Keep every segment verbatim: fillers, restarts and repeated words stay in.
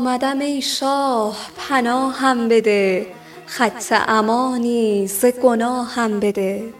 آمدم ای شاه پناهم بده، خط امانی ز گناهم بده.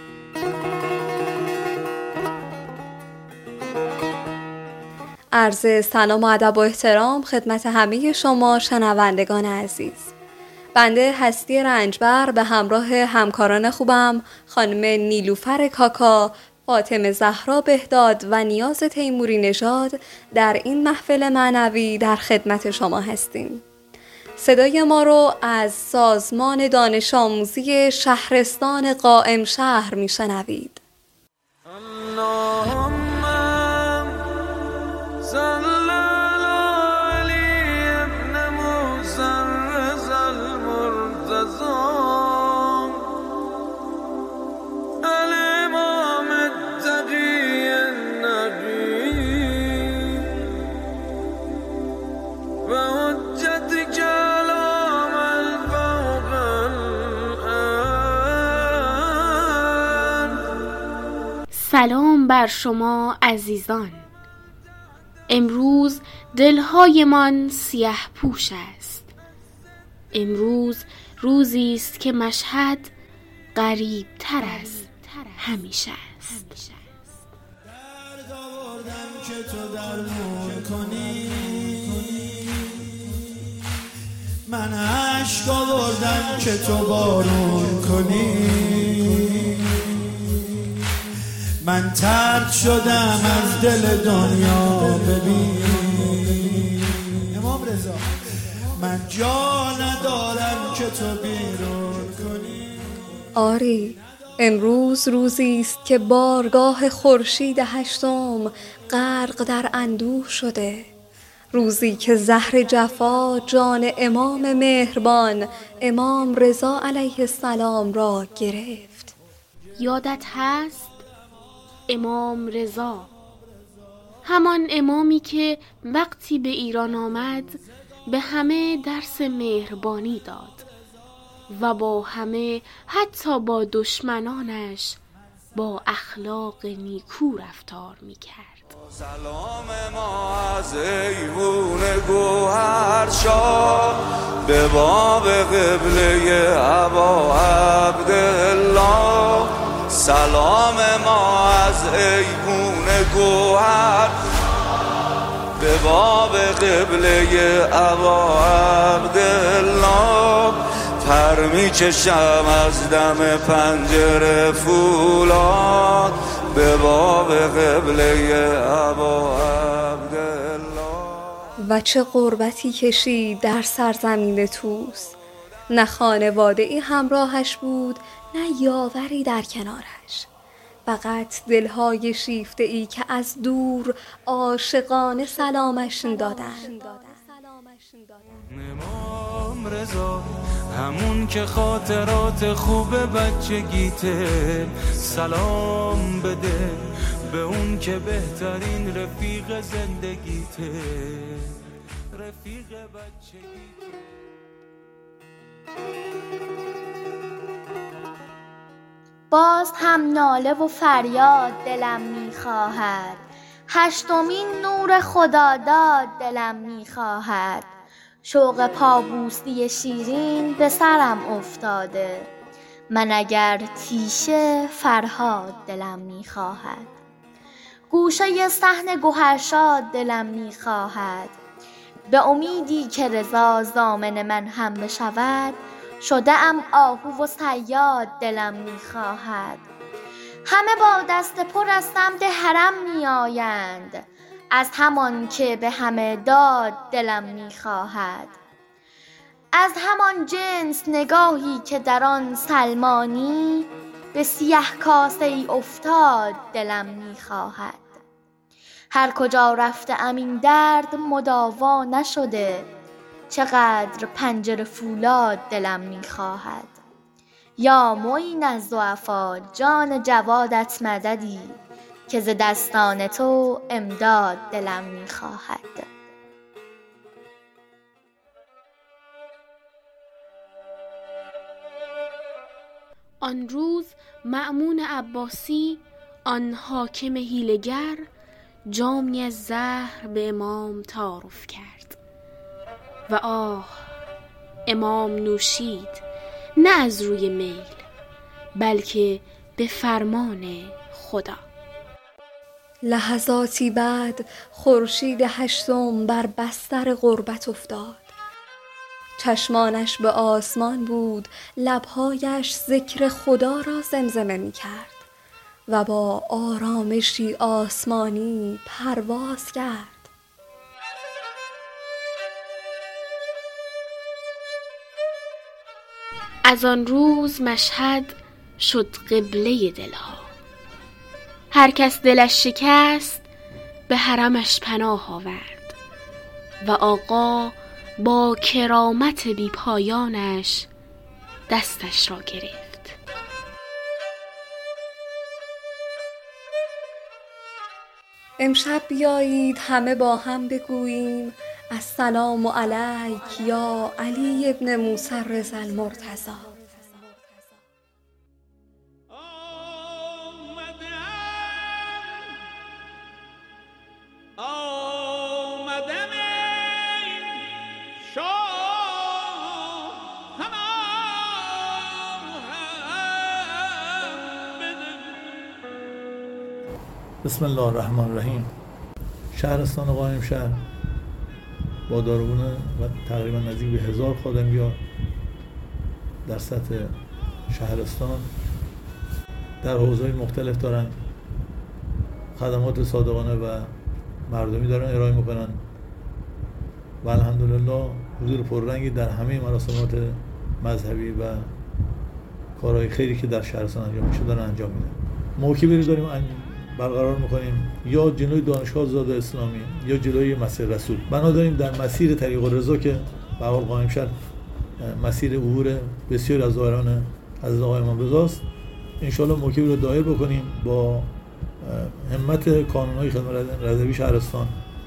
عرض سلام و ادب و احترام خدمت همه شما شنوندگان عزیز. بنده هستی رنجبر به همراه همکاران خوبم خانم نیلوفر کاکا، فاطمه زهرا بهداد و نیاز تیموری نژاد در این محفل معنوی در خدمت شما هستیم. صدای ما رو از سازمان دانش آموزی شهرستان قائم شهر میشنوید. سلام بر شما عزیزان. امروز دلهایمان سیه پوش است. امروز روزی است که مشهد غریب تر از همیشه است. درد آوردم که تو درمون کنی، من عشق آوردم که تو بارون کنی، من طرد شدم از دل دنیا ببین امام رضا، من جا ندارم که تو بیرون کنی. آری امروز روزی است که بارگاه خورشید هشتم غرق در اندوه شده، روزی که زهر جفا جان امام مهربان امام رضا علیه السلام را گرفت. یادت هست امام رضا، همان امامی که وقتی به ایران آمد به همه درس مهربانی داد و با همه حتی با دشمنانش با اخلاق نیکو رفتار می‌کرد. سلام ما از ایوون گوهرشاه به باب قبله ابا عبدالله، سلام ما از ایوون گوهر به باب قبله ابا عبدالله، پر می چشم از دم پنجره فولاد به باب قبله ابا عبدالله. و چه غربتی کشید در سرزمین طوس، نه خانواده ای همراهش بود نه یاوری در کنارش، فقط دلهای شیفته ای که از دور عاشقانه سلامش دادند. امام رضا همون که خاطرات خوب بچگیته، سلام بده به اون که بهترین رفیق زندگیته، رفیق بچگیته. باز هم ناله و فریاد دلم میخواهد، هشتمین نور خداداد دلم میخواهد، شوق پابوسی شیرین به سرم افتاده، من اگر تیشه فرهاد دلم میخواهد، گوشه صحن گوهرشاد دلم میخواهد، به امیدی که رضا ضامن من هم بشود، شده ام آهو و صیاد دلم میخواهد، همه با دست پر از سمت حرم میآیند، از همان که به همه داد دلم میخواهد، از همان جنس نگاهی که در آن سلمانی به سیه کاسه ای افتاد دلم میخواهد، هر کجا رفته ام این درد مداوا نشده، چقدر پنجره فولاد دلم میخواهد، یا معین از ضعفا جان جوادت مددی، که ز دستان تو امداد دلم میخواهد. آن روز مأمون عباسی، آن حاکم حیله‌گر، جامی از زهر به امام تعارف کرد. و آه امام نوشید نه از روی میل بلکه به فرمان خدا. لحظاتی بعد خورشید هشتم بر بستر غربت افتاد. چشمانش به آسمان بود، لبهایش ذکر خدا را زمزمه می کرد و با آرامشی آسمانی پرواز کرد. از آن روز مشهد شد قبله دلها. هر کس دلش شکست به حرمش پناه آورد و آقا با کرامت بی پایانش دستش را گرفت. امشب بیایید همه با هم بگوییم السلام علیک یا علی ابن موسی رضا المرتضی. بسم الله الرحمن الرحیم. شهرستان قائمشهر با داروغونه و تقریبا نزدیک به هزار خادمیار در سطح شهرستان در حوزه‌های مختلف دارن خدمات صادقانه و مردمی دارن ارائه میکنن و الحمدلله حضور پررنگی در همه مراسمات مذهبی و کارهای خیری که در شهرستان انجام میشه دارن انجام میدن. موکبی داریم برقرار میکنیم یا جلوی دانشگاه زاده اسلامی یا جلوی مسیر رسول. بنا داریم در مسیر طریق الرضا که به حال قائمشهر مسیر عبور بسیار از زائران از آقای امام رضا است، ان شاء الله موکبی رو دایر بکنیم با همت کانونهای خدمت رضوی شهرستان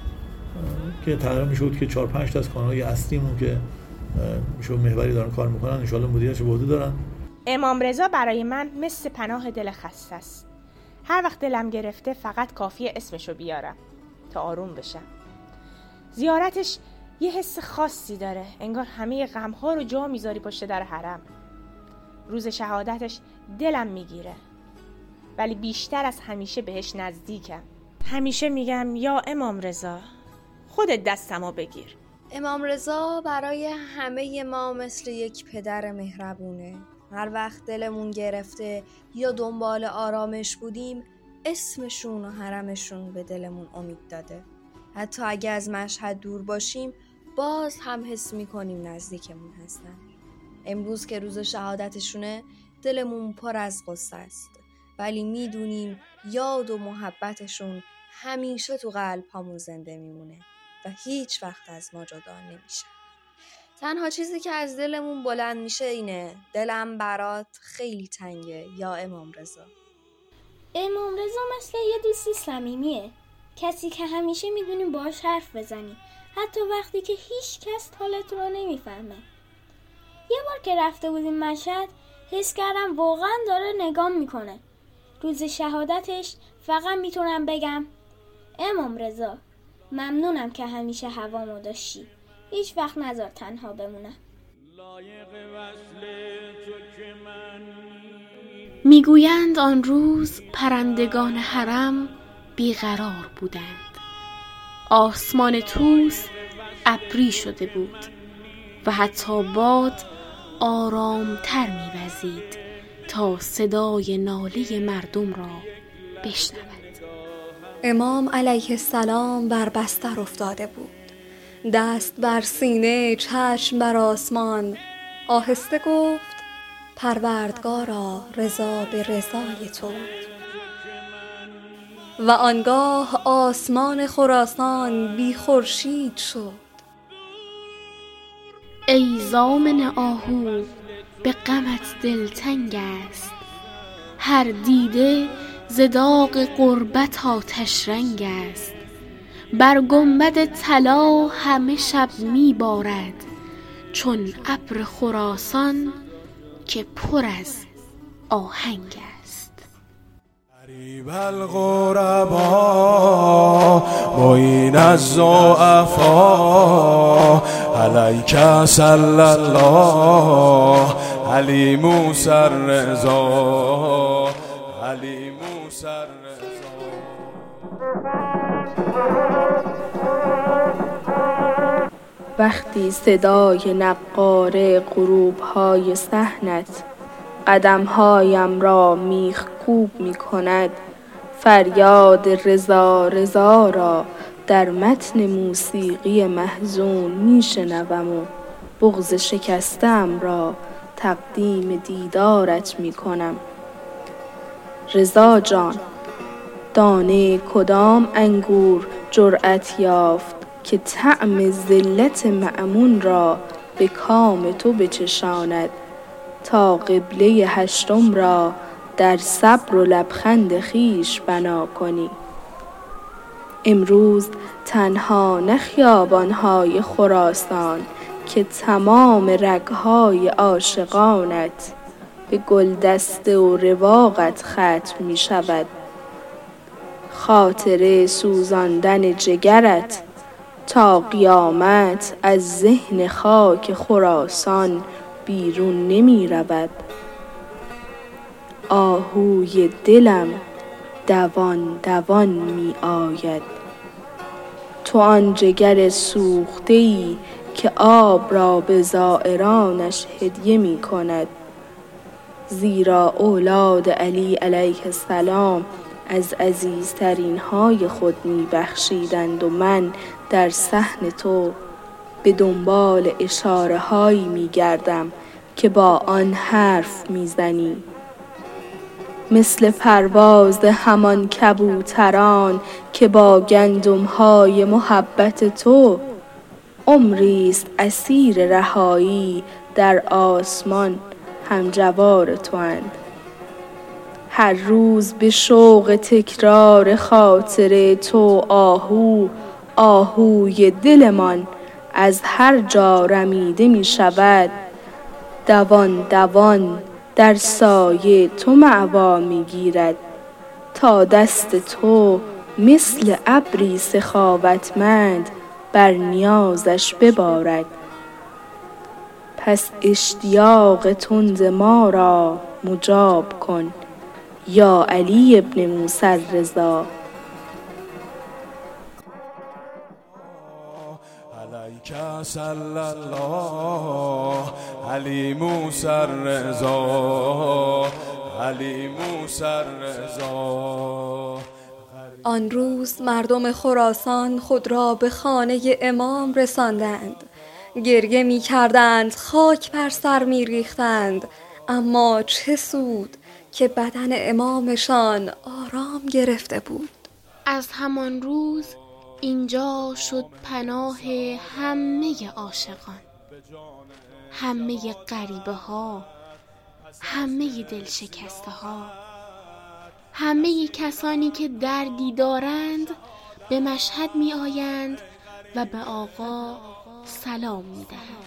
که تقریبا میشود که چهار پنج تا از کانونهای اصلیمون که میشود محوری دارن کار میکنن ان شاء الله مدیرش به عهده دارن. امام رضا برای من مثل پناه دل خسته است. هر وقت دلم گرفته فقط کافیه اسمشو بیارم تا آروم بشم. زیارتش یه حس خاصی داره، انگار همه غم‌ها رو جا میذاری پشت در حرم. روز شهادتش دلم میگیره، ولی بیشتر از همیشه بهش نزدیکم. همیشه میگم یا امام رضا خودت دستمو بگیر. امام رضا برای همه ما مثل یک پدر مهربونه. هر وقت دلمون گرفته یا دنبال آرامش بودیم اسمشون و حرمشون به دلمون امید داده. حتی اگه از مشهد دور باشیم باز هم حس میکنیم نزدیکمون هستن. امروز که روز شهادتشونه دلمون پر از غصه است، ولی میدونیم یاد و محبتشون همیشه تو قلب هامون زنده میمونه و هیچ وقت از ما جدا نمیشه. تنها چیزی که از دلمون بلند میشه اینه دلم برات خیلی تنگه یا امام رضا. امام رضا مثل یه دوست صمیمیه، کسی که همیشه میدونیم باهاش حرف بزنی حتی وقتی که هیچ کس حالت رو نمیفهمه. یه بار که رفته بودیم مشهد حس کردم واقعا داره نگام میکنه. روز شهادتش فقط میتونم بگم امام رضا ممنونم که همیشه هوامو داشتی، هیچ وقت نذار تنها بمونم. میگویند آن روز پرندگان حرم بیقرار بودند. آسمان طوس ابری شده بود و حتی باد آرامتر میوزید تا صدای ناله مردم را بشنود. امام علیه السلام بر بستر افتاده بود، دست بر سینه، چشم بر آسمان. آهسته گفت پروردگارا رضا به رضای تو. و آنگاه آسمان خراسان بی خورشید شد. ای ضامن آهو به غمت دلتنگ است، هر دیده ز داغ غربت آتش رنگ است. بر گنبد طلا همه شب می بارد، چون ابر خراسان که پر از آهنگ است. قریب الغربا معین الضعفا علیک صلی الله علی موسی الرضا علی موسی الرضا. وقتی صدای نقاره غروب‌های صحنت قدم‌هایم را میخکوب می‌کند، فریاد رضا رضا را در متن موسیقی محزون میشنوم و بغض شکسته‌ام را تقدیم دیدارت میکنم. رضا جان، دانه کدام انگور جرأت یافت که طعم ذلت مأمون را به کام تو بچشاند تا قبله هشتم را در صبر و لبخند خویش بنا کنی؟ امروز تنها نه خیابان‌های خراسان که تمام رگ‌های عاشقانت به گلدسته و رواقت ختم می شود. خاطره سوزاندن جگرت تا قیامت از ذهن خاک خراسان بیرون نمی رود. آهوی دلم دوان دوان می آید. تو آن جگر سوخته‌ای که آب را به زائرانش هدیه می کند، زیرا اولاد علی علیه السلام از عزیزترین های خود می بخشیدند و من در صحن تو به دنبال اشاره هایی می گردم که با آن حرف می زنی. مثل پرواز همان کبوتران که با گندم های محبت تو عمریست اسیر رهایی در آسمان همجوار تواند. هر روز به شوق تکرار خاطر تو آهو آهوی دلمان از هر جا رمیده می شود. دوان دوان در سایه تو مأوا می گیرد تا دست تو مثل ابری سخاوتمند بر نیازش ببارد. پس اشتیاق تند ما را مجاب کن یا علی ابن موسی الرضا. علیک صلی الله علی موسی الرضا علی موسی الرضا. آن روز مردم خراسان خود را به خانه امام رساندند. گریه می کردند، خاک بر سر می ریختند، اما چه سود که بدن امامشان آرام گرفته بود. از همان روز اینجا شد پناه همه عاشقان، همه غریبه ها، همه دل شکسته ها، همه کسانی که دردی دارند به مشهد می آیند و به آقا سلام می دهند.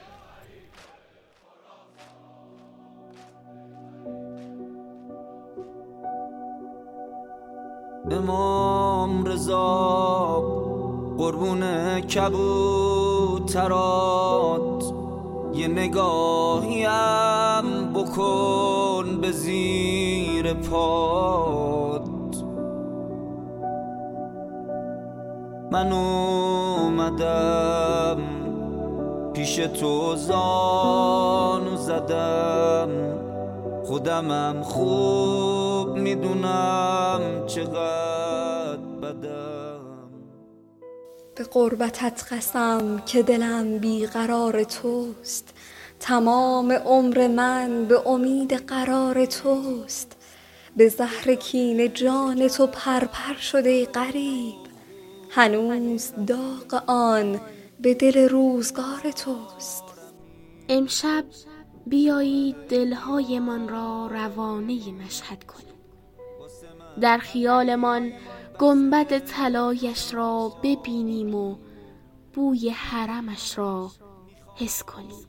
امام رضا قربون کبوترات، یه نگاهیم بکن به زیر پات. من اومدم پیش تو زانو زدم، خودمم خوب میدونم چقدر بدم. به قربتت قسم که دلم بیقرار توست، تمام عمر من به امید قرار توست. به زهر کینه جان تو پرپر شده غریب، هنوز داغ آن به دل روزگار توست. امشب بیایید دلهایمان را روانه مشهد کنیم، در خیالمان گنبد طلایش را ببینیم و بوی حرمش را حس کنیم.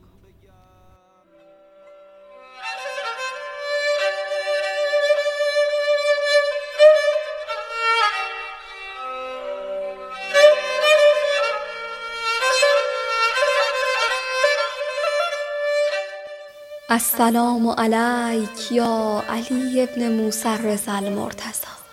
السلام علیک یا علی ابن موسی الرضا المرتضی.